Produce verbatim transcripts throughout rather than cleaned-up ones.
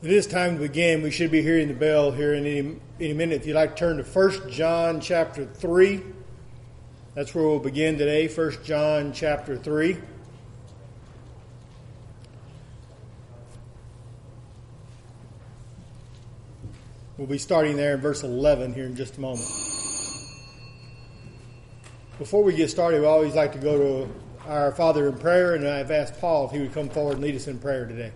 It is time to begin. We should be hearing the bell here in any, any minute. If you'd like to turn to First John chapter three, that's where we'll begin today. First John chapter three. We'll be starting there in verse eleven here in just a moment. Before we get started, we always like to go to our Father in prayer, and I've asked Paul if he would come forward and lead us in prayer today.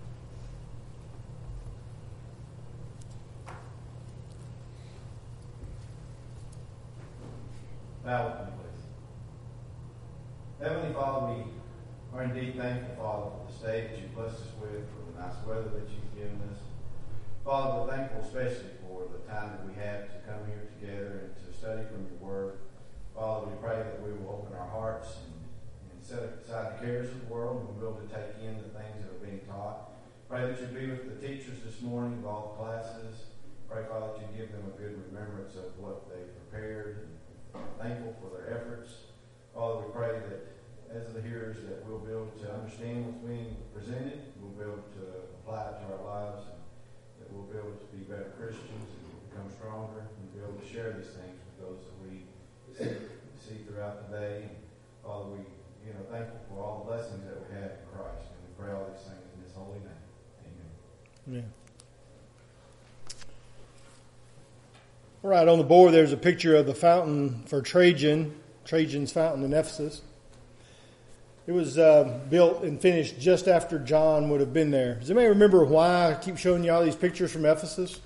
Bow with me, please. Heavenly Father, we are indeed thankful, Father, for this day that you've blessed us with, for the nice weather that you've given us. Father, we're thankful especially for the time that we have to come here together and to study from your word. Father, we pray that we will open our hearts and, and set aside the cares of the world and we'll be able to take in the things that are being taught. Pray that you be with the teachers this morning of all the classes. Pray, Father, that you give them a good remembrance of what they've prepared. And thankful for their efforts. Father, we pray that as the hearers that we'll be able to understand what's being presented, we'll be able to apply it to our lives, and that we'll be able to be better Christians and become stronger and be able to share these things with those that we see, see throughout the day. And Father, we you know thankful for all the blessings that we have in Christ, and we pray all these things in His holy name. Amen. Amen. All right, on the board there's a picture of the fountain for Trajan, Trajan's fountain in Ephesus. It was uh, built and finished just after John would have been there. Does anybody remember why I keep showing you all these pictures from Ephesus?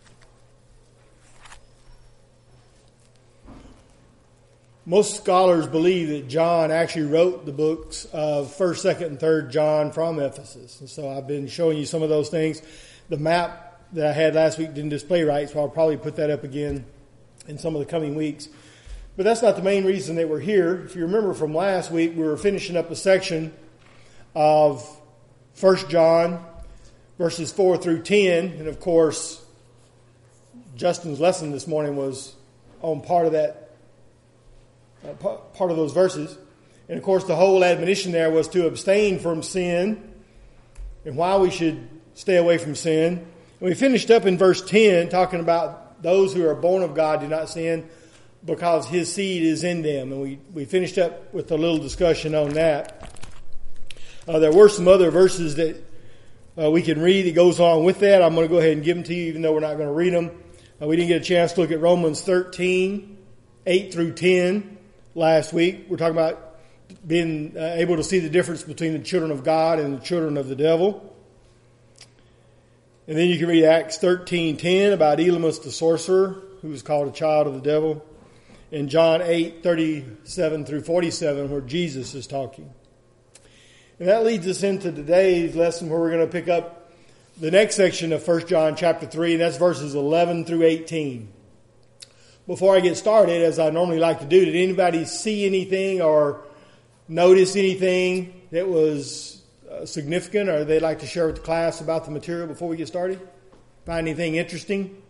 Most scholars believe that John actually wrote the books of first, second, and third John from Ephesus. And so I've been showing you some of those things. The map that I had last week didn't display right, so I'll probably put that up again in some of the coming weeks. But that's not the main reason that we're here. If you remember from last week, we were finishing up a section of First John, verses four through ten. And of course, Justin's lesson this morning was on part of that, uh, part of those verses. And of course, the whole admonition there was to abstain from sin and why we should stay away from sin. And we finished up in verse ten talking about those who are born of God do not sin because His seed is in them. And we, we finished up with a little discussion on that. Uh, there were some other verses that uh, we can read that goes on with that. I'm going to go ahead and give them to you even though we're not going to read them. Uh, we didn't get a chance to look at Romans thirteen, eight through ten last week. We're talking about being uh, able to see the difference between the children of God and the children of the devil. And then you can read Acts thirteen ten about Elymas the sorcerer, who was called a child of the devil. And John eight thirty-seven through forty-seven, where Jesus is talking. And that leads us into today's lesson, where we're going to pick up the next section of First John chapter three, and that's verses eleven through eighteen. Before I get started, as I normally like to do, did anybody see anything or notice anything that was significant, or they'd like to share with the class about the material before we get started? Find anything interesting?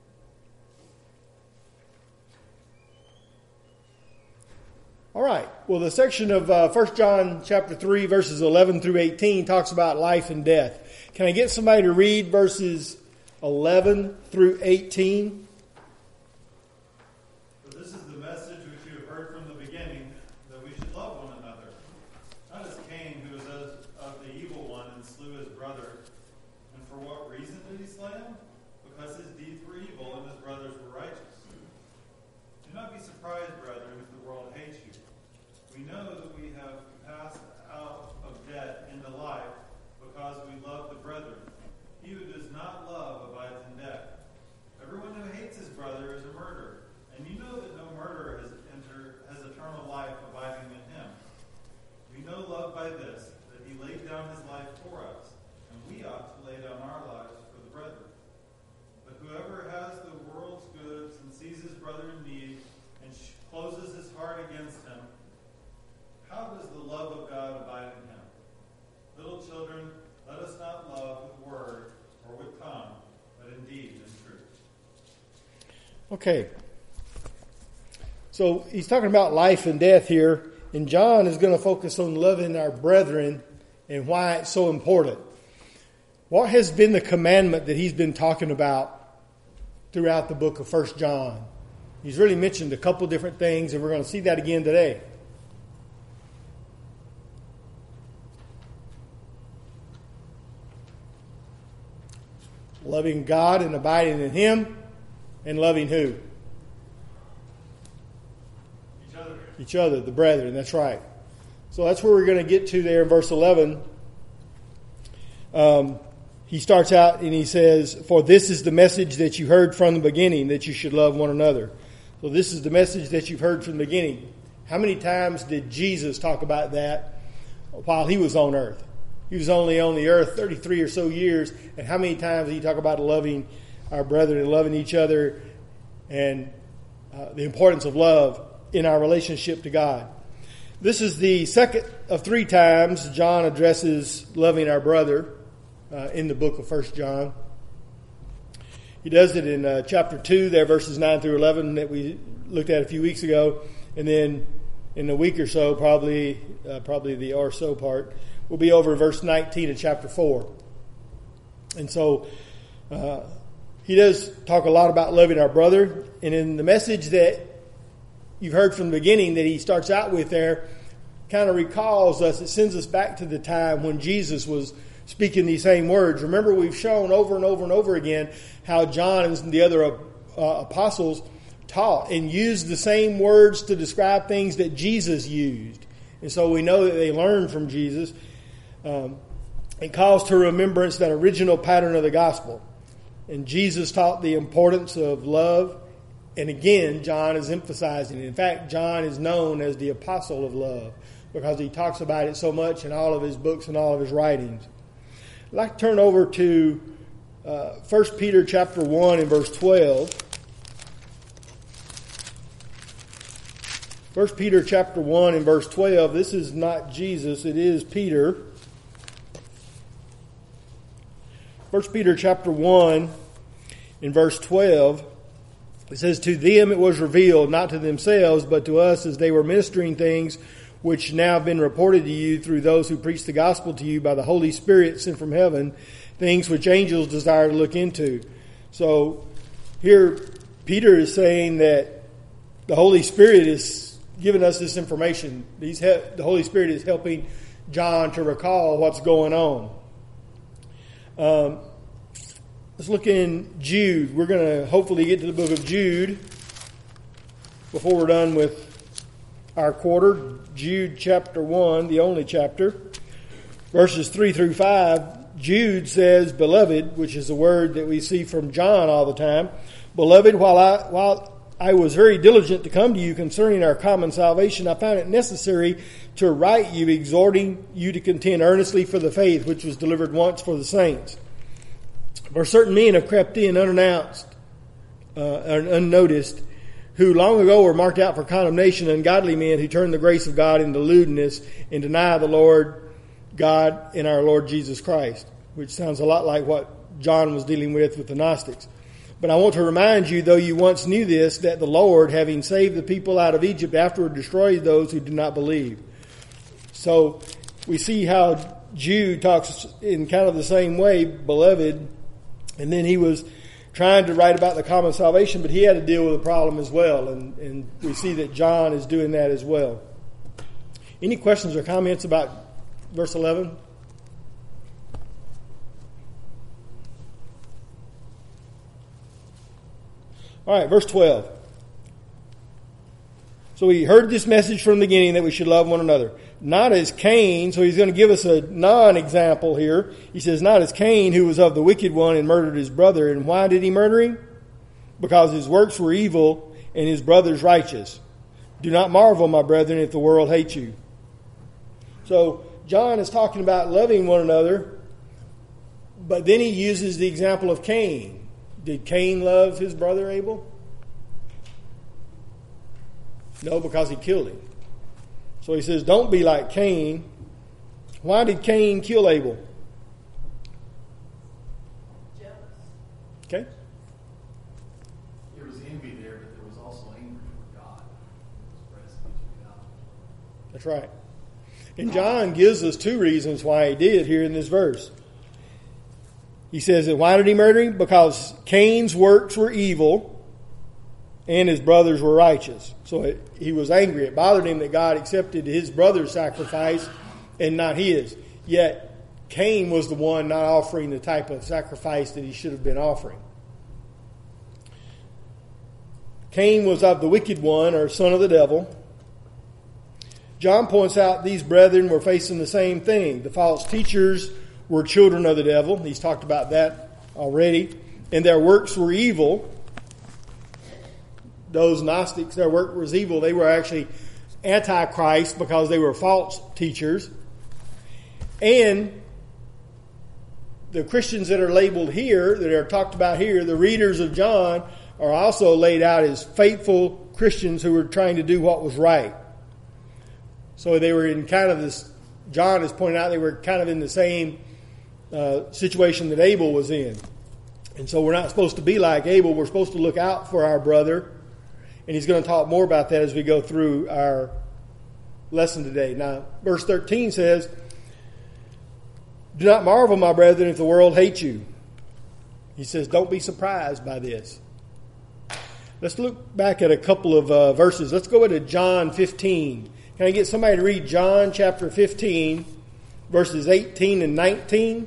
All right. Well, the section of uh, First John chapter three, verses eleven through eighteen talks about life and death. Can I get somebody to read verses eleven through eighteen? Okay. So he's talking about life and death here, and John is going to focus on loving our brethren and why it's so important. What has been the commandment that he's been talking about throughout the book of First John? He's really mentioned a couple different things, and we're going to see that again today. Loving God and abiding in Him, and loving who? Each other. Each other, the brethren, that's right. So that's where we're going to get to there in verse eleven. Um, he starts out and he says, "For this is the message that you heard from the beginning, that you should love one another." So this is the message that you've heard from the beginning. How many times did Jesus talk about that while he was on earth? He was only on the earth thirty-three or so years, and how many times did he talk about loving our brethren and loving each other and uh, the importance of love in our relationship to God? This is the second of three times John addresses loving our brother uh, in the book of First John. He does it in uh, chapter two, there, verses nine through eleven that we looked at a few weeks ago. And then in a week or so, probably uh, probably the or so part, we'll be over verse nineteen of chapter four. And so uh, he does talk a lot about loving our brother. And in the message that you've heard from the beginning that he starts out with there, kind of recalls us, it sends us back to the time when Jesus was speaking these same words. Remember, we've shown over and over and over again how John and the other uh, apostles taught and used the same words to describe things that Jesus used. And so we know that they learned from Jesus. Um, it calls to remembrance that original pattern of the gospel. And Jesus taught the importance of love. And again, John is emphasizing it. In fact, John is known as the apostle of love because he talks about it so much in all of his books and all of his writings. I'd like to turn over to uh, First Peter chapter one and verse twelve. First Peter chapter one and verse twelve. This is not Jesus, it is Peter. First Peter chapter one and verse twelve. It says, "To them it was revealed, not to themselves, but to us as they were ministering things which now have been reported to you through those who preach the gospel to you by the Holy Spirit sent from heaven, things which angels desire to look into." So here Peter is saying that the Holy Spirit is giving us this information. He's he- the Holy Spirit is helping John to recall what's going on. Um, let's look in Jude. We're going to hopefully get to the book of Jude before we're done with our quarter. Jude chapter one, the only chapter, verses three through five. Jude says, "Beloved," which is a word that we see from John all the time. "Beloved, while I while I was very diligent to come to you concerning our common salvation, I found it necessary to write you, exhorting you to contend earnestly for the faith which was delivered once for the saints. For certain men have crept in unannounced uh, and unnoticed, who long ago were marked out for condemnation, ungodly men who turn the grace of God into lewdness and deny the Lord God and our Lord Jesus Christ," which sounds a lot like what John was dealing with with the Gnostics. "But I want to remind you, though you once knew this, that the Lord, having saved the people out of Egypt, afterward destroyed those who did not believe." So we see how Jude talks in kind of the same way, beloved, and then he was trying to write about the common salvation, but he had to deal with a problem as well, and, and we see that John is doing that as well. Any questions or comments about verse eleven? All right, verse twelve. "So we heard this message from the beginning that we should love one another. Not as Cain," so he's going to give us a non-example here. He says, "Not as Cain, who was of the wicked one and murdered his brother. And why did he murder him? Because his works were evil and his brother's righteous. Do not marvel, my brethren, if the world hates you." So John is talking about loving one another, but then he uses the example of Cain. Did Cain love his brother Abel? No, because he killed him. So he says, don't be like Cain. Why did Cain kill Abel? Jealous. Okay. There was envy there, but there was also anger for God. That's right. And John gives us two reasons why he did here in this verse. He says that why did he murder him? Because Cain's works were evil and his brothers were righteous. So it, he was angry. It bothered him that God accepted his brother's sacrifice and not his. Yet Cain was the one not offering the type of sacrifice that he should have been offering. Cain was of the wicked one, or son of the devil. John points out these brethren were facing the same thing. The false teachers were children of the devil. He's talked about that already. And their works were evil. Those Gnostics, their work was evil. They were actually antichrist because they were false teachers. And the Christians that are labeled here, that are talked about here, the readers of John, are also laid out as faithful Christians who were trying to do what was right. So they were in kind of this, John has pointed out, they were kind of in the same uh, situation that Abel was in. And so we're not supposed to be like Abel. We're supposed to look out for our brother. And he's going to talk more about that as we go through our lesson today. Now, verse thirteen says, "Do not marvel, my brethren, if the world hates you." He says, don't be surprised by this. Let's look back at a couple of uh, verses. Let's go into John fifteen. Can I get somebody to read John chapter fifteen, verses eighteen and nineteen?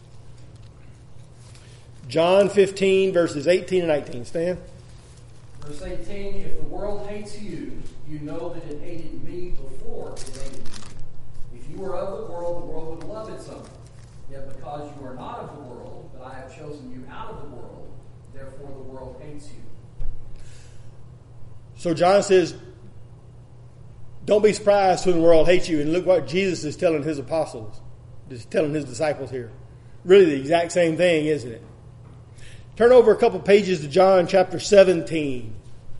John fifteen, verses eighteen and nineteen. Stan? Verse eighteen, "If the world hates you, you know that it hated me before it hated you. If you were of the world, the world would love its own. Yet because you are not of the world, but I have chosen you out of the world, therefore the world hates you." So John says, don't be surprised when the world hates you. And look what Jesus is telling his apostles, is telling his disciples here. Really the exact same thing, isn't it? Turn over a couple pages to John chapter seventeen.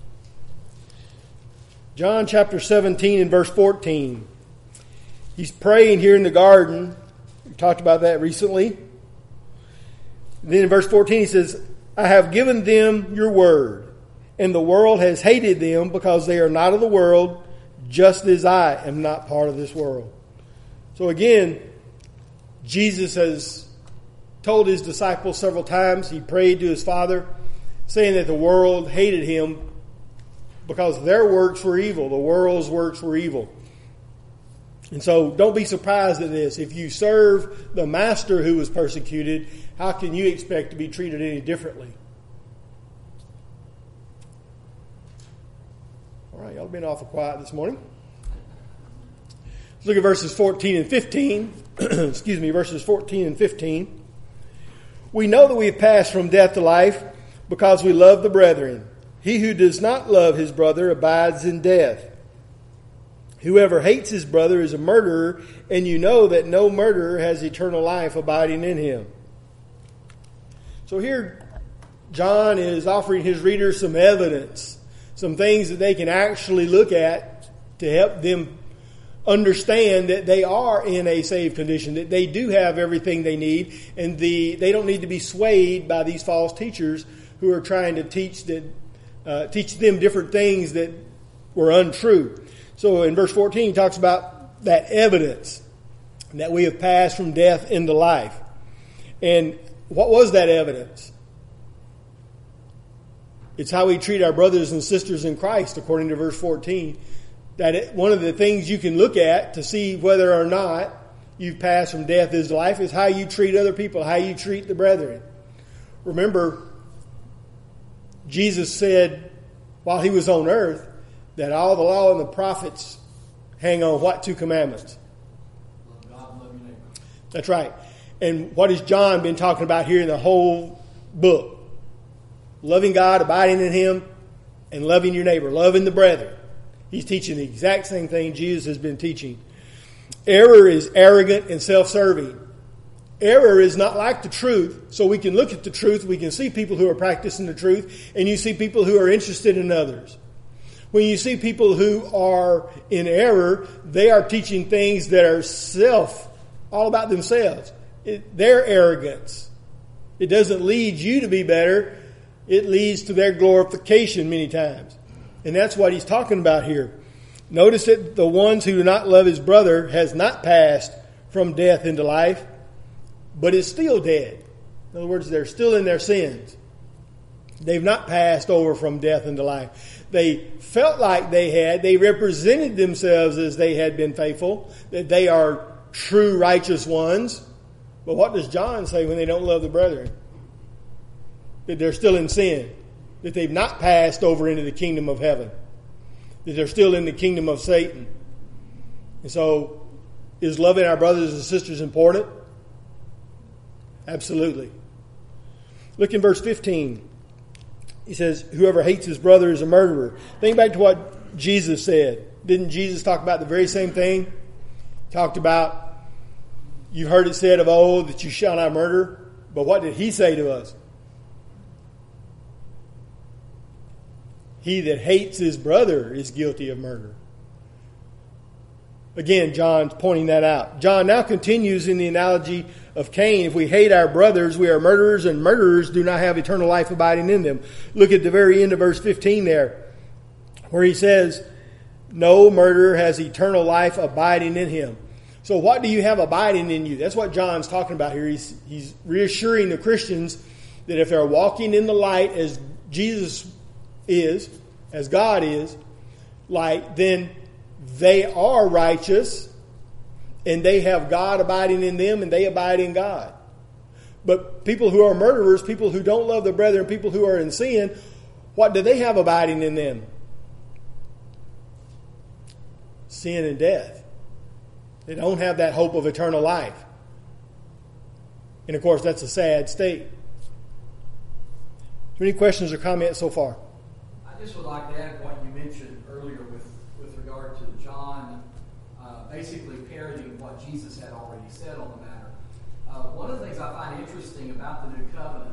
John chapter seventeen and verse fourteen. He's praying here in the garden. We talked about that recently. Then in verse fourteen he says, "I have given them your word, and the world has hated them because they are not of the world, just as I am not part of this world." So again, Jesus has told his disciples several times, he prayed to his Father, saying that the world hated him because their works were evil. The world's works were evil. And so don't be surprised at this. If you serve the master who was persecuted, how can you expect to be treated any differently? All right, y'all have been awful quiet this morning. Let's look at verses fourteen and fifteen. Excuse me, verses fourteen and fifteen. "We know that we have passed from death to life because we love the brethren. He who does not love his brother abides in death. Whoever hates his brother is a murderer, and you know that no murderer has eternal life abiding in him." So here, John is offering his readers some evidence, some things that they can actually look at to help them understand that they are in a saved condition, that they do have everything they need, and the they don't need to be swayed by these false teachers who are trying to teach that uh, teach them different things that were untrue. So in verse fourteen, he talks about that evidence that we have passed from death into life. And what was that evidence? It's how we treat our brothers and sisters in Christ, according to verse fourteen. That it, one of the things you can look at to see whether or not you've passed from death into life is how you treat other people, how you treat the brethren. Remember, Jesus said while he was on earth that all the law and the prophets hang on what two commandments? Love God and love your neighbor. That's right. And what has John been talking about here in the whole book? Loving God, abiding in him, and loving your neighbor, loving the brethren. He's teaching the exact same thing Jesus has been teaching. Error is arrogant and self-serving. Error is not like the truth. So we can look at the truth. We can see people who are practicing the truth. And you see people who are interested in others. When you see people who are in error, they are teaching things that are self, all about themselves. It, their arrogance. It doesn't lead you to be better. It leads to their glorification many times. And that's what he's talking about here. Notice that the ones who do not love his brother has not passed from death into life, but is still dead. In other words, they're still in their sins. They've not passed over from death into life. They felt like they had. They represented themselves as they had been faithful, that they are true righteous ones. But what does John say when they don't love the brethren? That they're still in sin. That they've not passed over into the kingdom of heaven. That they're still in the kingdom of Satan. And so, is loving our brothers and sisters important? Absolutely. Look in verse fifteen. He says, whoever hates his brother is a murderer. Think back to what Jesus said. Didn't Jesus talk about the very same thing? He talked about, you've heard it said of old that you shall not murder. But what did he say to us? He that hates his brother is guilty of murder. Again, John's pointing that out. John now continues in the analogy of Cain. If we hate our brothers, we are murderers, and murderers do not have eternal life abiding in them. Look at the very end of verse fifteen there, where he says, no murderer has eternal life abiding in him. So what do you have abiding in you? That's what John's talking about here. He's, he's reassuring the Christians that if they're walking in the light as Jesus is, as God is, light, then they are righteous, and they have God abiding in them, and they abide in God. But people who are murderers, people who don't love their brethren, people who are in sin, what do they have abiding in them? Sin and death. They don't have that hope of eternal life. And of course, that's a sad state. Any questions or comments so far? I just would like to add what you mentioned earlier with, with regard to John uh, basically parodying what Jesus had already said on the matter. Uh, one of the things I find interesting about the New Covenant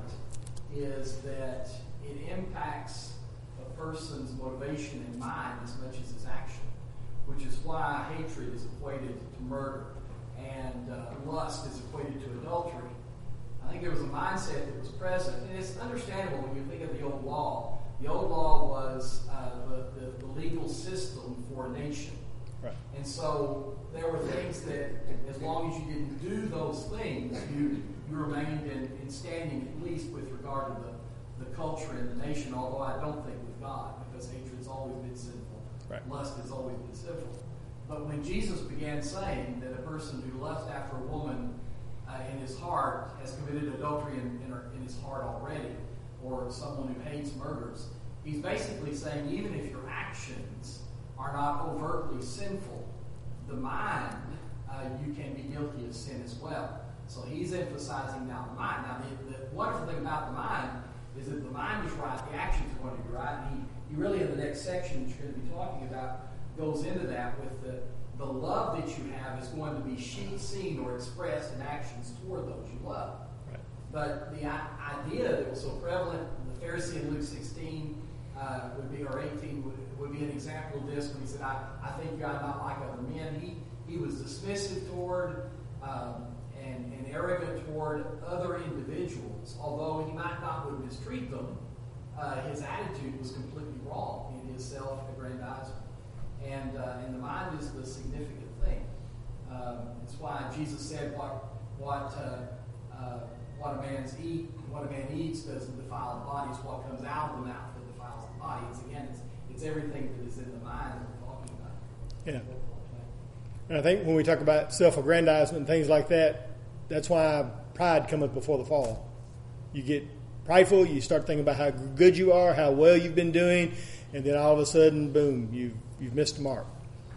is that it impacts a person's motivation and mind as much as his action, which is why hatred is equated to murder and uh, lust is equated to adultery. I think there was a mindset that was present, and it's understandable when you think of the old law. The old law was uh, the, the, the legal system for a nation. Right. And so there were things that, as long as you didn't do those things, you you remained in, in standing, at least with regard to the, the culture and the nation, although I don't think with God, because hatred's always been sinful. Right. Lust has always been sinful. But when Jesus began saying that a person who lusts after a woman uh, in his heart has committed adultery in, in, her, in his heart already, or someone who hates murders, he's basically saying even if your actions are not overtly sinful, the mind, uh, you can be guilty of sin as well. So he's emphasizing now the mind. Now the, the wonderful thing about the mind is that the mind is right, the actions are going to be right. And he, he really, in the next section that you're going to be talking about, goes into that with the, the love that you have is going to be seen or expressed in actions toward those you love. Right. But the idea that was so prevalent, the Pharisee in Luke sixteen uh, would be, or eighteen would, would be an example of this when he said, I, I think you're not like other men. He, he was dismissive toward um, and, and arrogant toward other individuals, although he might not would mistreat them. Uh, his attitude was completely wrong in his self-aggrandizement. And, uh, and the mind is the significant thing. Um, it's why Jesus said what what uh, uh, what a man's eat what a man eats doesn't defile the body. It's what comes out of the mouth that defiles the body. It's again, it's, it's everything that is in the mind that we're talking about. Yeah. And I think when we talk about self-aggrandizement and things like that, that's why pride cometh before the fall. You get prideful, you start thinking about how good you are, how well you've been doing, and then all of a sudden, boom, you've, you've missed the mark.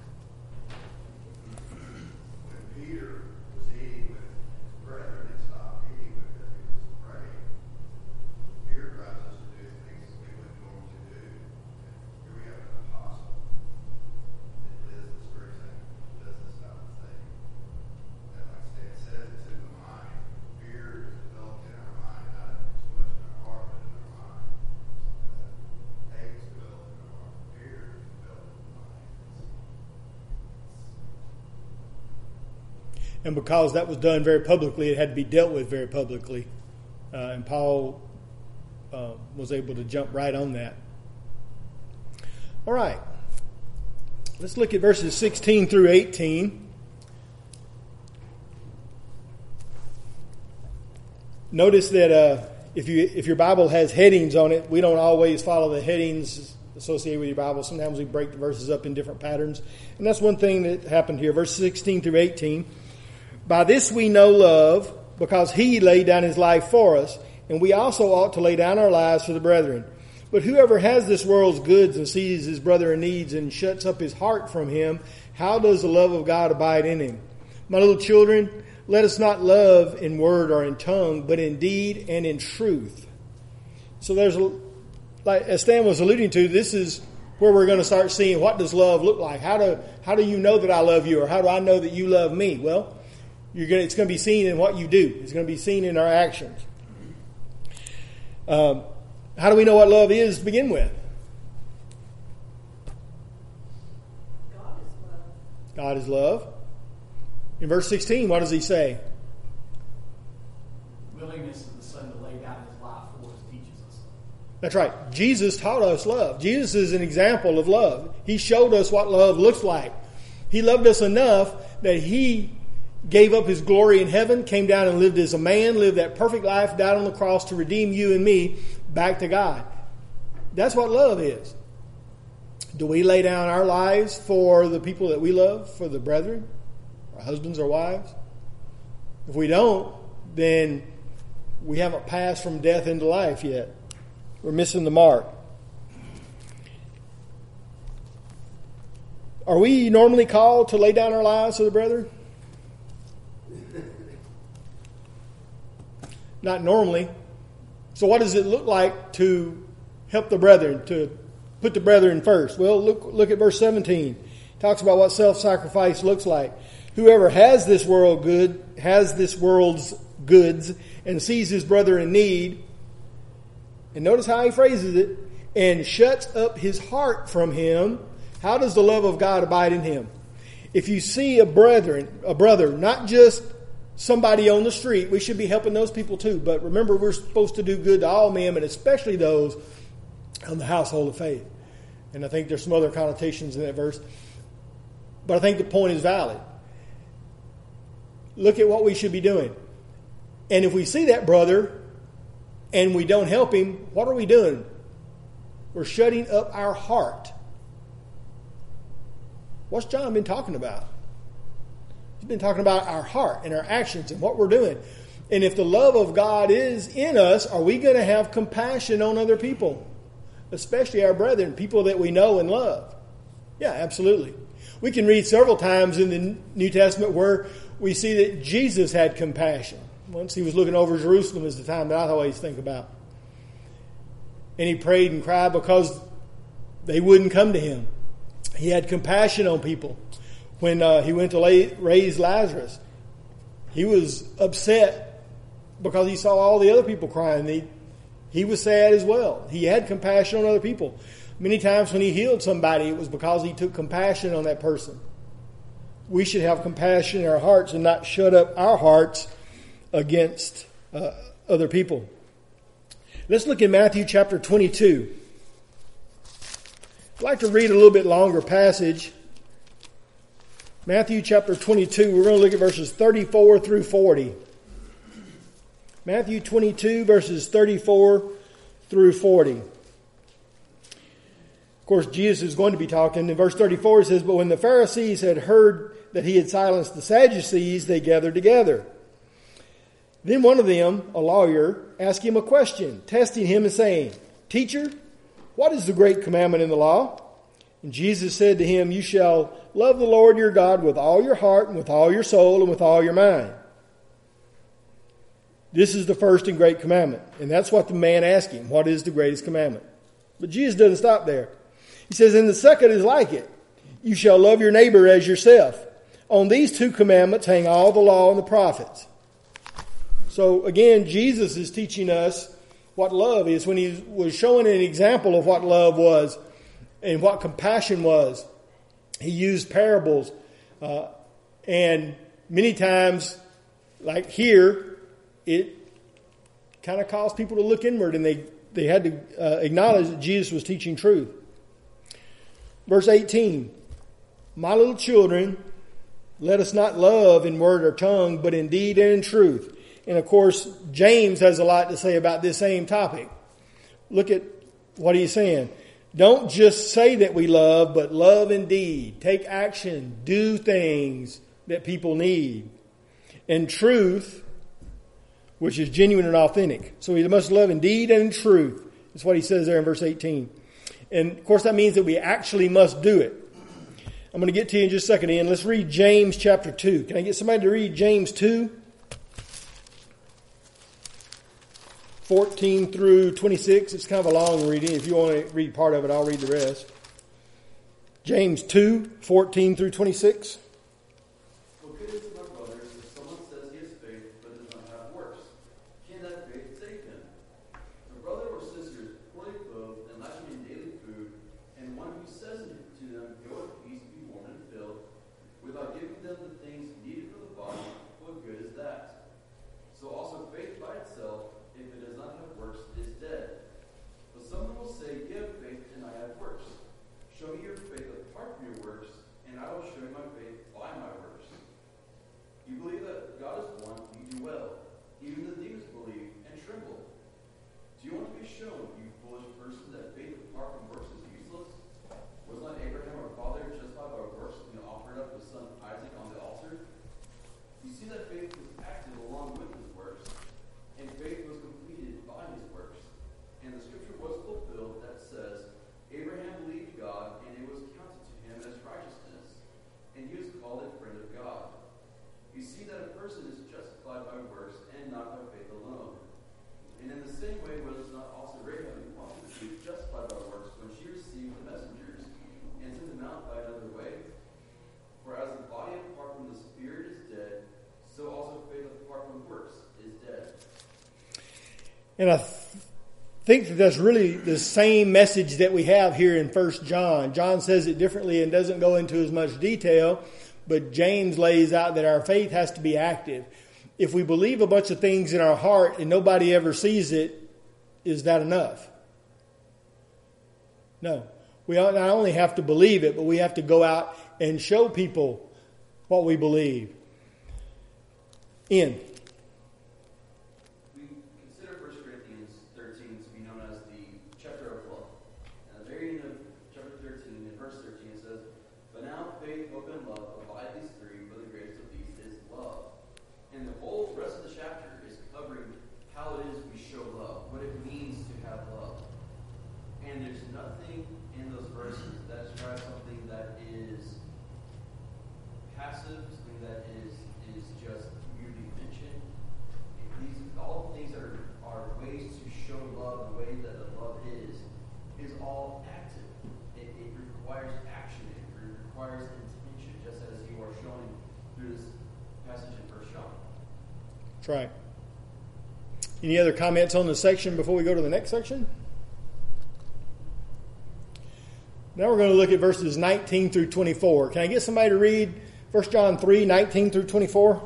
When Peter was eating with his brethren and stopped eating because he was afraid, fear drives us to do things that we wouldn't normally do. Here we have an apostle that lives this very thing, does this type of thing. And like Stan says, it's in the mind. Fear is developed in our mind, not so much in our heart, but in our mind. Hate is developed in our heart. Fear is developed in the mind. And because that was done very publicly, it had to be dealt with very publicly. Uh, and Paul uh, was able to jump right on that. All right. Let's look at verses sixteen through eighteen. Notice that uh, if you if your Bible has headings on it, we don't always follow the headings associated with your Bible. Sometimes we break the verses up in different patterns. And that's one thing that happened here. Verse sixteen through eighteen. By this we know love, because he laid down his life for us, and we also ought to lay down our lives for the brethren. But whoever has this world's goods and sees his brother in needs and shuts up his heart from him, how does the love of God abide in him? My little children, let us not love in word or in tongue, but in deed and in truth. So there's, a, like as Stan was alluding to, this is where we're going to start seeing what does love look like. How do how do you know that I love you, or how do I know that you love me? Well, you're going to, it's going to be seen in what you do. It's going to be seen in our actions. Um, how do we know what love is to begin with? God is love. God is love. In verse sixteen, what does he say? Willingness of the Son to lay down his life for us teaches us. That's right. Jesus taught us love. Jesus is an example of love. He showed us what love looks like. He loved us enough that he gave up his glory in heaven, came down and lived as a man, lived that perfect life, died on the cross to redeem you and me back to God. That's what love is. Do we lay down our lives for the people that we love, for the brethren, our husbands or wives? If we don't, then we haven't passed from death into life yet. We're missing the mark. Are we normally called to lay down our lives for the brethren? Not normally. So what does it look like to help the brethren, to put the brethren first? Well, look look at verse seventeen. It talks about what self-sacrifice looks like. Whoever has this world good, has this world's goods, and sees his brother in need, and notice how he phrases it, and shuts up his heart from him, how does the love of God abide in him? If you see a brethren, a brother, not just somebody on the street, we should be helping those people too. But remember, we're supposed to do good to all men, and especially those on the household of faith. And I think there's some other connotations in that verse. But I think the point is valid. Look at what we should be doing. And if we see that brother and we don't help him, what are we doing? We're shutting up our heart. What's John been talking about? He's been talking about our heart and our actions and what we're doing. And if the love of God is in us, are we going to have compassion on other people? Especially our brethren, people that we know and love. Yeah, absolutely. We can read several times in the New Testament where we see that Jesus had compassion. Once he was looking over Jerusalem is the time that I always think about. And he prayed and cried because they wouldn't come to him. He had compassion on people. When uh, he went to lay, raise Lazarus, he was upset because he saw all the other people crying. He, he was sad as well. He had compassion on other people. Many times when he healed somebody, it was because he took compassion on that person. We should have compassion in our hearts and not shut up our hearts against uh, other people. Let's look at Matthew chapter twenty-two. I'd like to read a little bit longer passage. Matthew chapter twenty-two, we're going to look at verses thirty-four through forty. Matthew twenty-two, verses thirty-four through forty. Of course, Jesus is going to be talking. In verse thirty-four, it says, "But when the Pharisees had heard that he had silenced the Sadducees, they gathered together. Then one of them, a lawyer, asked him a question, testing him and saying, 'Teacher, what is the great commandment in the law?' And Jesus said to him, 'You shall love the Lord your God with all your heart and with all your soul and with all your mind. This is the first and great commandment.'" And that's what the man asked him. What is the greatest commandment? But Jesus doesn't stop there. He says, "And the second is like it. You shall love your neighbor as yourself. On these two commandments hang all the law and the prophets." So again, Jesus is teaching us what love is when he was showing an example of what love was and what compassion was. He used parables. Uh, and many times, like here, it kind of caused people to look inward, and they, they had to uh, acknowledge that Jesus was teaching truth. Verse eighteen, "My little children, let us not love in word or tongue, but in deed and in truth. And of course, James has a lot to say about this same topic. Look at what he's saying. Don't just say that we love, but love indeed. Take action. Do things that people need. And truth, which is genuine and authentic. So we must love in deed and in truth. That's what he says there in verse eighteen. And of course that means that we actually must do it. I'm going to get to you in just a second, Ian. Let's read James chapter two. Can I get somebody to read James two? fourteen through twenty-six. It's kind of a long reading. If you want to read part of it, I'll read the rest. James two, fourteen through twenty-six. What good is it, my brothers, if someone says he has faith but does not have works? Can that faith save him? A brother or sister is poorly clothed and lacking in daily food, and one who says to them, "Go in peace, be warmed and filled," without giving them the things needed for the body, what good is that? So also faith by itself, if it does not have works, is dead. But someone will say, "You have faith and I have works. Show me your faith apart from your works, and I will show you my faith by my works." You believe that God is one, you do well. Even the demons believe and tremble. Do you want to be shown, you foolish person, that faith apart from works is useless? Was not Abraham our father justified by works when he offered up his son Isaac on the altar? You see that faith was active along with his works, and faith was completed by his works. And the scripture was fulfilled that says, "Abraham believed God, and it was counted to him as righteousness, and he was called a friend of God." You see that a person is justified by works and not by faith alone. And in the same way was not also Rahab the prostitute justified by works when she received the messengers and sent them out by another way? For as the body apart from the spirit is dead, so also faith apart from works is dead. And I th- think that that's really the same message that we have here in First John. John says it differently and doesn't go into as much detail, but James lays out that our faith has to be active. If we believe a bunch of things in our heart and nobody ever sees it, is that enough? No. We not only have to believe it, but we have to go out and show people what we believe. Ian. We consider First Corinthians thirteen to be known as the chapter of love. And at the very end of chapter thirteen, in verse thirteen, it says, "But now faith, hope, and love abide these three, but the greatest of these is love." And the whole rest of the chapter is covering how it is we show love, what it means to have love. And there's nothing in those verses that describes something that is passive, something that is is just merely mentioned. And these all things that are, are ways to show love, the way that the love is, is all active. It, it requires action. It requires intention, just as you are showing through this passage in First John. That's right. Any other comments on this section before we go to the next section? Now we're going to look at verses nineteen through twenty-four. Can I get somebody to read First John three, nineteen through twenty-four?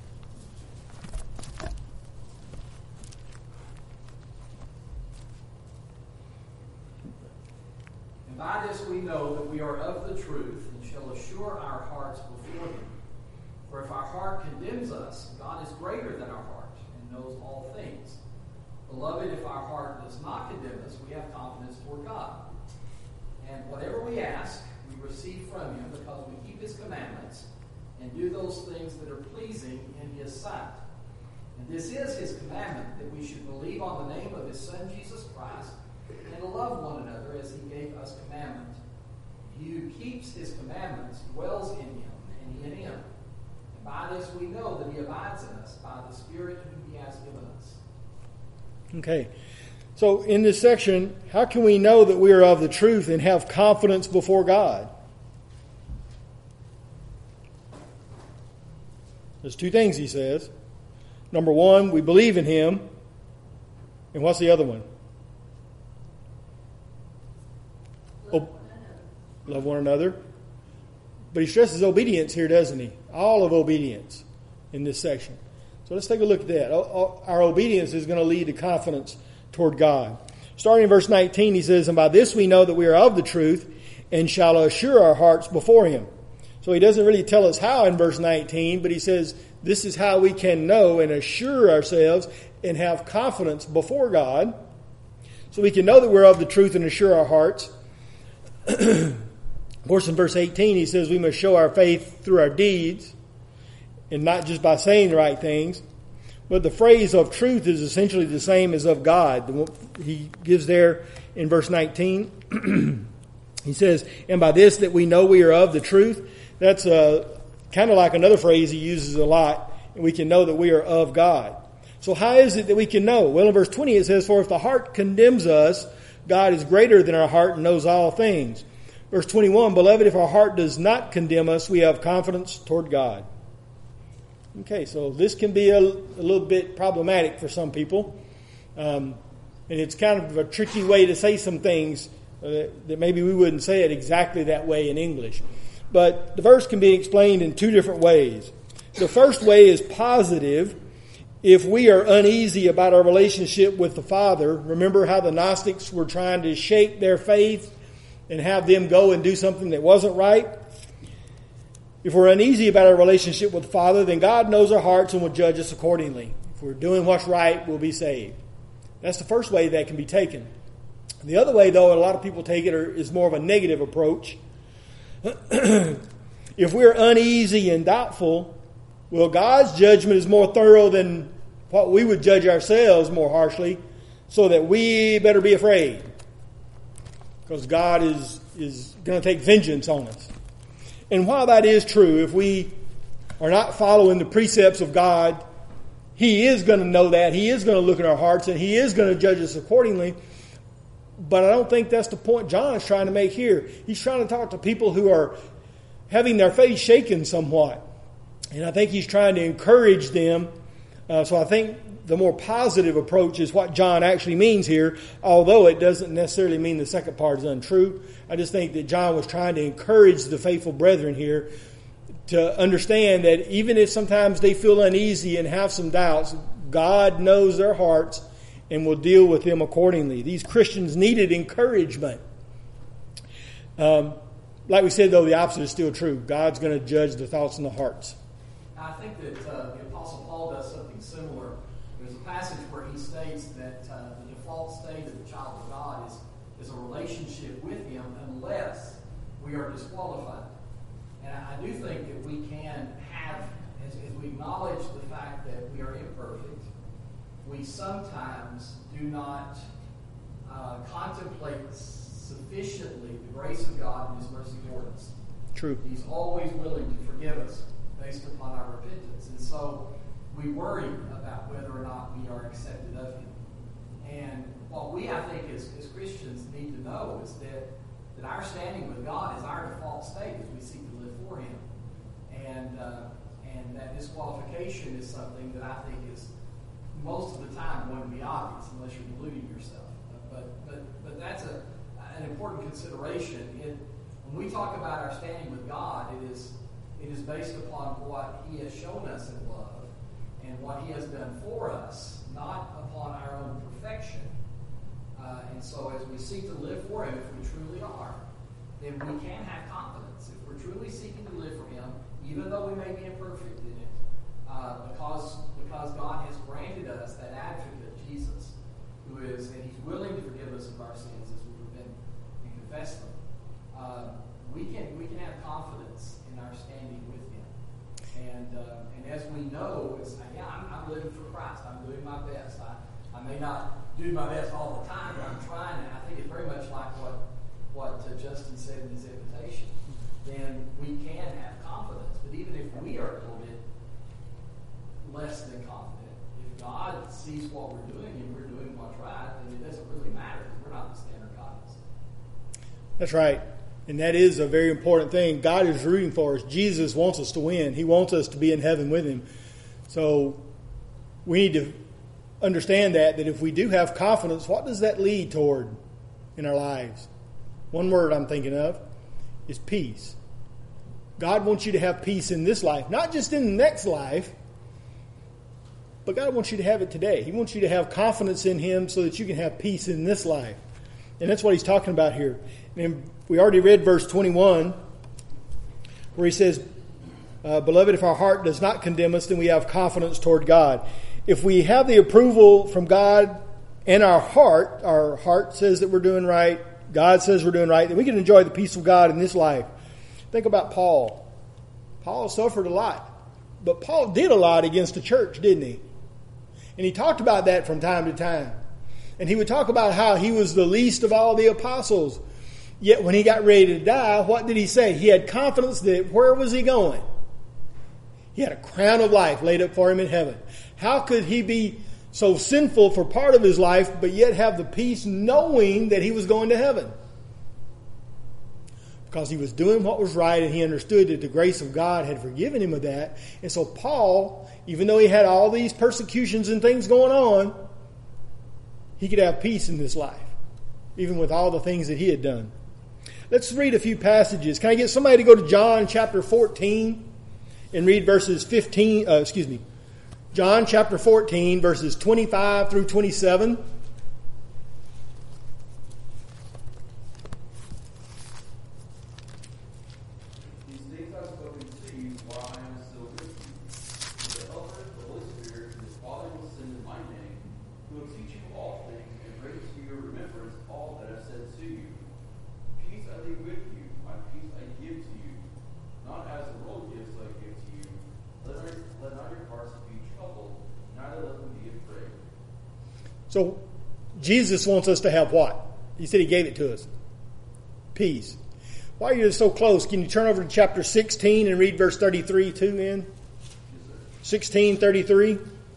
And by this we know that we are of the truth and shall assure our hearts before him. For if our heart condemns us, God is greater than our heart and knows all things. Beloved, if our heart does not condemn us, we have confidence toward God. And whatever we ask, we receive from him because we keep his commandments and do those things that are pleasing in his sight. And this is his commandment, that we should believe on the name of his Son, Jesus Christ, and to love one another as he gave us commandment. He who keeps his commandments dwells in him, and he in him. And by this we know that he abides in us, by the Spirit whom he has given us. Okay. So in this section, how can we know that we are of the truth and have confidence before God? There's two things he says. Number one, we believe in him. And what's the other one? Love Oh, one another. love one another. But he stresses obedience here, doesn't he? All of obedience in this section. So let's take a look at that. Our obedience is going to lead to confidence toward God. Starting in verse nineteen, he says, "And by this we know that we are of the truth and shall assure our hearts before him." So he doesn't really tell us how in verse nineteen, but he says, This is how we can know and assure ourselves and have confidence before God. So we can know that we're of the truth and assure our hearts. Of course, in verse eighteen, he says we must show our faith through our deeds and not just by saying the right things. But the phrase of truth is essentially the same as of God. He gives there in verse nineteen. He says, and by this that we know we are of the truth. That's uh, kind of like another phrase he uses a lot. And we can know that we are of God. So how is it that we can know? Well, in verse twenty it says, for if the heart condemns us, God is greater than our heart and knows all things. Verse twenty-one, beloved, if our heart does not condemn us, we have confidence toward God. Okay, so this can be a, a little bit problematic for some people. Um, and it's kind of a tricky way to say some things uh, that maybe we wouldn't say it exactly that way in English. But the verse can be explained in two different ways. The first way is positive. If we are uneasy about our relationship with the Father, remember how the Gnostics were trying to shake their faith and have them go and do something that wasn't right? If we're uneasy about our relationship with the Father, then God knows our hearts and will judge us accordingly. If we're doing what's right, we'll be saved. That's the first way that can be taken. The other way, though, a lot of people take it is more of a negative approach. If we're uneasy and doubtful, well, God's judgment is more thorough than what we would judge ourselves more harshly, so that we better be afraid. Because God is, is going to take vengeance on us. And while that is true, if we are not following the precepts of God, He is going to know that. He is going to look at our hearts, and He is going to judge us accordingly. But I don't think that's the point John is trying to make here. He's trying to talk to people who are having their faith shaken somewhat. And I think he's trying to encourage them. Uh, so I think the more positive approach is what John actually means here, although it doesn't necessarily mean the second part is untrue. I just think that John was trying to encourage the faithful brethren here to understand that even if sometimes they feel uneasy and have some doubts, God knows their hearts and will deal with them accordingly. These Christians needed encouragement. Um, like we said, though, the opposite is still true. God's going to judge the thoughts and the hearts. I think that uh, the Apostle Paul does something similar. There's a passage where he states that uh, the default state of the child of God is, is a relationship with Him unless we are disqualified. And I, I do think that we can have, as, as we acknowledge the fact that we are imperfect, we sometimes do not uh, contemplate sufficiently the grace of God and His mercy toward us. True. He's always willing to forgive us based upon our repentance. And so we worry about whether or not we are accepted of Him. And what we, I think, as, as Christians need to know is that, that our standing with God is our default state as we seek to live for Him. And, uh, and that disqualification is something that I think is most of the time going to be obvious unless you're deluding yourself. But, but, but that's a, an important consideration. It, when we talk about our standing with God, it is It is based upon what He has shown us in love and what He has done for us, not upon our own perfection. Uh, and so as we seek to live for Him, if we truly are, then we can have confidence. If we're truly seeking to live for Him, even though we may be imperfect in it, uh, because, because God has granted us that advocate, Jesus, who is, and He's willing to forgive us of our sins as we repent and confess them. Uh, we can we can have confidence in our standing with Him. And uh, and as we know, it's like, yeah, I'm, I'm living for Christ. I'm doing my best. I, I may not do my best all the time, but I'm trying. And I think it's very much like what, what uh, Justin said in his invitation. Then we can have confidence. But even if we are a little bit less than confident, if God sees what we're doing and we're doing what's right, then it doesn't really matter because we're not the standard God is. That's right. And that is a very important thing. God is rooting for us. Jesus wants us to win. He wants us to be in heaven with Him. So we need to understand that, that if we do have confidence, what does that lead toward in our lives? One word I'm thinking of is peace. God wants you to have peace in this life, not just in the next life, but God wants you to have it today. He wants you to have confidence in Him so that you can have peace in this life. And that's what He's talking about here. And we already read verse twenty-one, where He says, Uh, Beloved, if our heart does not condemn us, then we have confidence toward God. If we have the approval from God in our heart, our heart says that we're doing right, God says we're doing right, then we can enjoy the peace of God in this life. Think about Paul. Paul suffered a lot. But Paul did a lot against the church, didn't he? And he talked about that from time to time. And he would talk about how he was the least of all the apostles. Yet when he got ready to die, what did he say? He had confidence that where was he going? He had a crown of life laid up for him in heaven. How could he be so sinful for part of his life, but yet have the peace knowing that he was going to heaven? Because he was doing what was right, and he understood that the grace of God had forgiven him of that. And so Paul, even though he had all these persecutions and things going on, he could have peace in this life, even with all the things that he had done. Let's read a few passages. Can I get somebody to go to John chapter fourteen and read verses fifteen, uh, excuse me, John chapter fourteen, verses twenty-five through twenty-seven. These things I've spoken to you while I am still with you. The Helper, the Holy Spirit, whom the Father will send in my name, who will teach you all things and bring to your remembrance all that I've said to you. Peace I leave with you, my peace I give to you. Not as the world gives, I give to you. Let not, let not your hearts be troubled, neither let them be afraid. So Jesus wants us to have what? He said he gave it to us. Peace. Why are you so close? Can you turn over to chapter sixteen and read verse thirty-three too, in? sixteen thirty-three.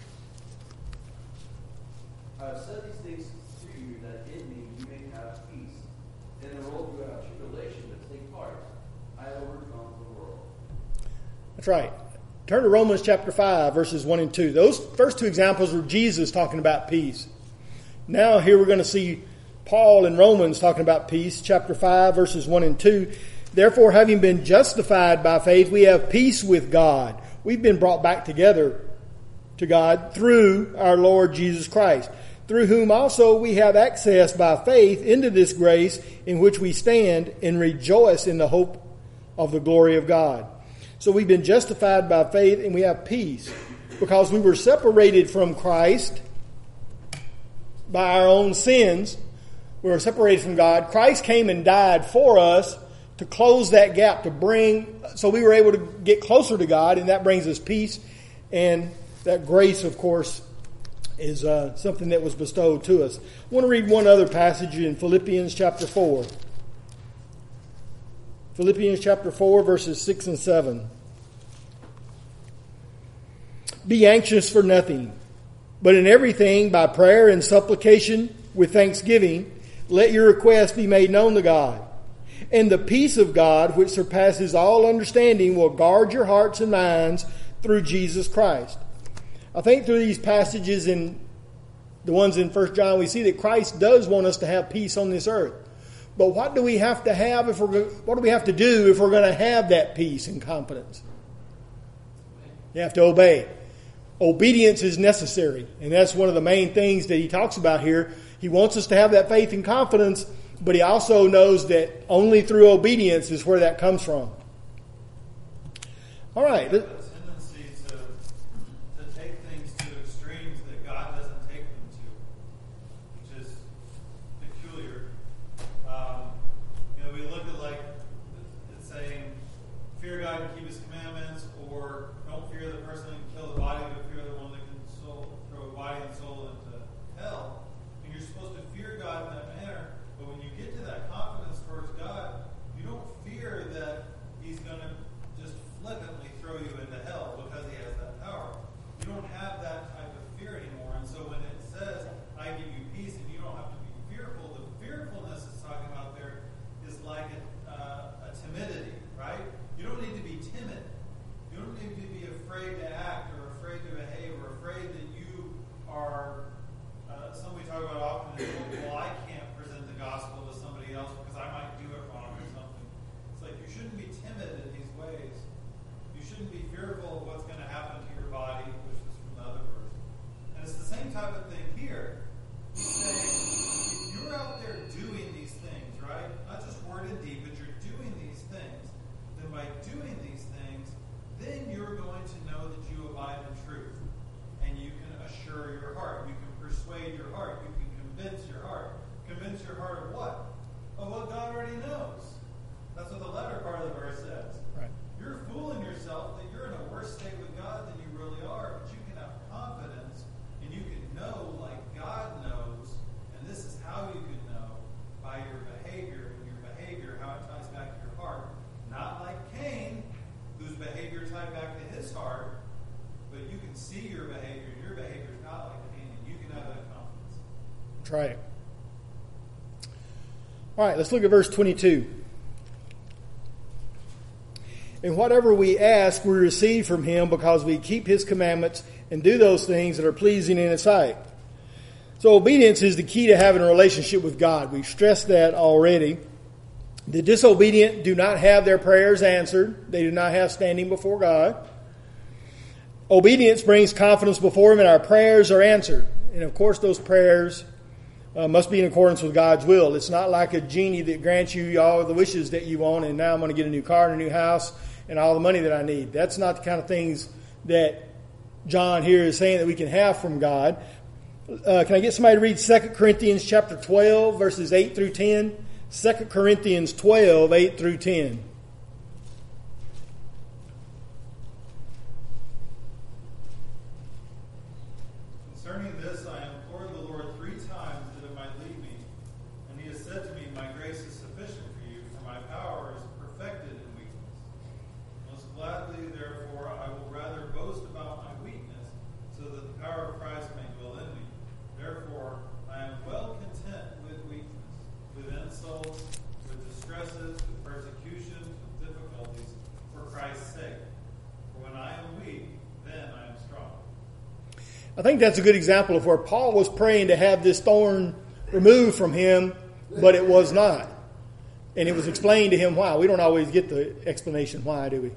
I have said these things to you that in me you may have peace. In the world you have tribulation, but take heart. I have overcome the world. That's right. Turn to Romans chapter five, verses one and two. Those first two examples were Jesus talking about peace. Now here we're going to see Paul in Romans talking about peace, chapter five, verses one and two. Therefore, having been justified by faith, we have peace with God. We've been brought back together to God through our Lord Jesus Christ, through whom also we have access by faith into this grace in which we stand and rejoice in the hope of the glory of God. So we've been justified by faith and we have peace because we were separated from Christ by our own sins. We were separated from God. Christ came and died for us to close that gap, to bring, so we were able to get closer to God, and that brings us peace. And that grace, of course, is uh, something that was bestowed to us. I want to read one other passage in Philippians chapter four. Philippians chapter four, verses six and seven. Be anxious for nothing, but in everything by prayer and supplication with thanksgiving, let your requests be made known to God. And the peace of God, which surpasses all understanding, will guard your hearts and minds through Jesus Christ. I think through these passages and the ones in First John, we see that Christ does want us to have peace on this earth. But what do we have to have if we're what do we have to do if we're going to have that peace and confidence? You have to obey. Obedience is necessary, and that's one of the main things that he talks about here. He wants us to have that faith and confidence, but he also knows that only through obedience is where that comes from. All right. A tendency to, to take things to extremes that God doesn't take them to, which is peculiar. Um, you know, we look at like it's saying, fear God and keep His commandments, or don't fear the person who can kill the body, but fear the one that can soul, throw body and soul into hell. And you're supposed to fear God in that manner, but when you get to that confidence towards God, you don't fear that He's going to just flippantly throw you into hell because He has that power. You don't have that type of fear anymore. And so when it says, I give you peace, and you don't have to be fearful, the fearfulness it's talking about there is like a, uh, a timidity, right? You don't need to be timid. You don't need to be afraid to act or afraid to behave or afraid that you are, uh, somebody talk about often is, well, I can't present the gospel to somebody else because I might do it wrong or something. It's like you shouldn't be timid in these ways. You shouldn't be fearful of what's going to happen to your body, which is from the other person. And it's the same type of thing here. He's saying, if you're out there doing these things, right? Not just word and deed, but you're doing these things, then by doing these things, then Try it. All right, let's look at verse twenty-two. And whatever we ask, we receive from him because we keep his commandments and do those things that are pleasing in his sight. So obedience is the key to having a relationship with God. We've stressed that already. The disobedient do not have their prayers answered. They do not have standing before God. Obedience brings confidence before him, and our prayers are answered. And of course, those prayers uh, must be in accordance with God's will. It's not like a genie that grants you all the wishes that you want, and now I'm going to get a new car and a new house and all the money that I need. That's not the kind of things that John here is saying that we can have from God. Uh, can I get somebody to read Second Corinthians chapter twelve, verses eight through ten? Second Corinthians twelve, eight through ten. Concerning this, I implored the Lord three times that it might leave me. And he has said to me, my grace is sufficient for you, for my power is perfected in weakness. Most gladly, therefore, I will rather boast about my weakness, so that the power of Christ may dwell in me. Therefore, I am well content with weakness, with insults, with distresses, with persecutions, with difficulties, for Christ's sake. For when I am weak, then I am strong. I think that's a good example of where Paul was praying to have this thorn removed from him, but it was not. And it was explained to him why. We don't always get the explanation why, do we?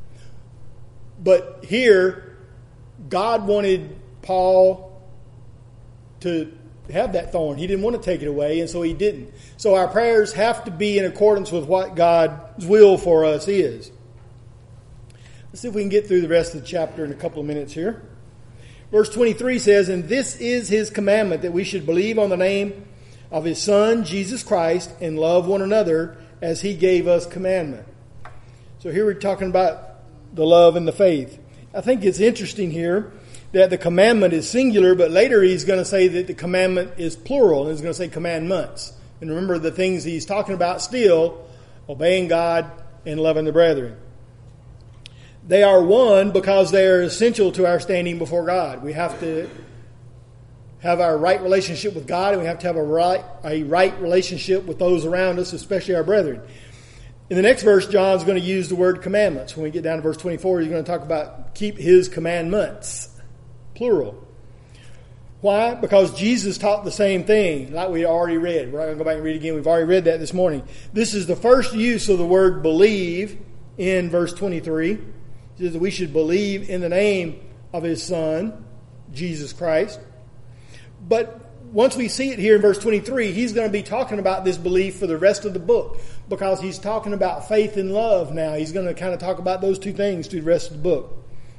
But here, God wanted Paul to have that thorn. He didn't want to take it away, and so he didn't. So our prayers have to be in accordance with what God's will for us is. Let's see if we can get through the rest of the chapter in a couple of minutes here. Verse twenty-three says, and this is his commandment, that we should believe on the name of his Son, Jesus Christ, and love one another as he gave us commandment. So here we're talking about the love and the faith. I think it's interesting here that the commandment is singular, but later he's going to say that the commandment is plural. He's going to say commandments. And remember the things he's talking about still, obeying God and loving the brethren. They are one because they are essential to our standing before God. We have to have our right relationship with God, and we have to have a right, a right relationship with those around us, especially our brethren. In the next verse, John's going to use the word commandments. When we get down to verse twenty-four, he's going to talk about keep his commandments. Plural. Why? Because Jesus taught the same thing, like we already read. We're not going to go back and read it again. We've already read that this morning. This is the first use of the word believe in verse twenty-three. It says that we should believe in the name of his Son, Jesus Christ. But once we see it here in verse twenty-three, he's going to be talking about this belief for the rest of the book, because he's talking about faith and love now. He's going to kind of talk about those two things through the rest of the book.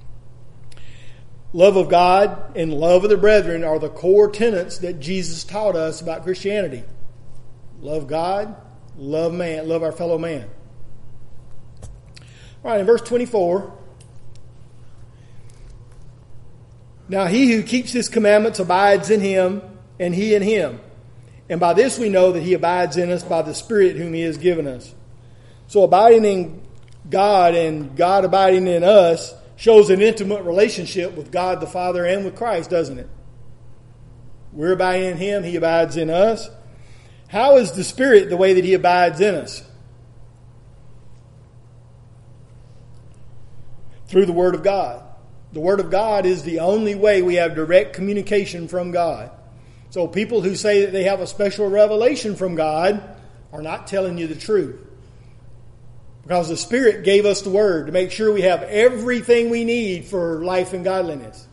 Love of God and love of the brethren are the core tenets that Jesus taught us about Christianity. Love God, love man, love our fellow man. All right, in verse twenty-four. Now he who keeps his commandments abides in him, and he in him. And by this we know that he abides in us by the Spirit whom he has given us. So abiding in God and God abiding in us shows an intimate relationship with God the Father and with Christ, doesn't it? We're abiding in him, he abides in us. How is the Spirit the way that he abides in us? Through the Word of God. The Word of God is the only way we have direct communication from God. So people who say that they have a special revelation from God are not telling you the truth. Because the Spirit gave us the Word to make sure we have everything we need for life and godliness.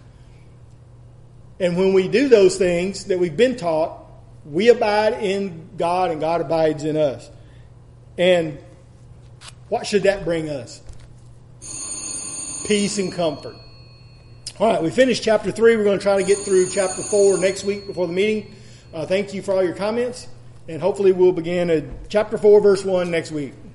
And when we do those things that we've been taught, we abide in God and God abides in us. And what should that bring us? Peace and comfort. All right, we finished chapter three. We're going to try to get through chapter four next week before the meeting. Uh, thank you for all your comments. And hopefully we'll begin at chapter four, verse one next week.